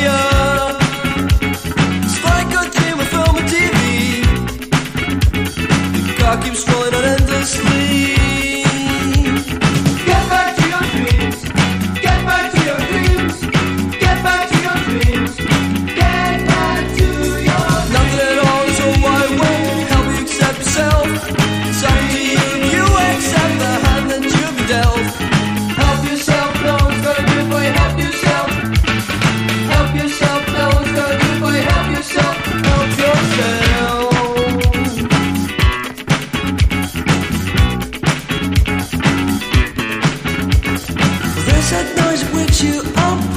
ya. It's like a dream of film and TV. The car keeps rolling on endlessly. Get back to your dreams. Get back to your dreams. Get back to your dreams. Get back to your dreams. Nothing at all is all my way. Help you accept yourself. It's up to you. You accept the hand that you've been dealt. Help yourself, no one's gonna do it for you. Help yourself. Help yourself, no one's gonna do it for you. Help yourself. Help yourself. There's that noise that wakes you up.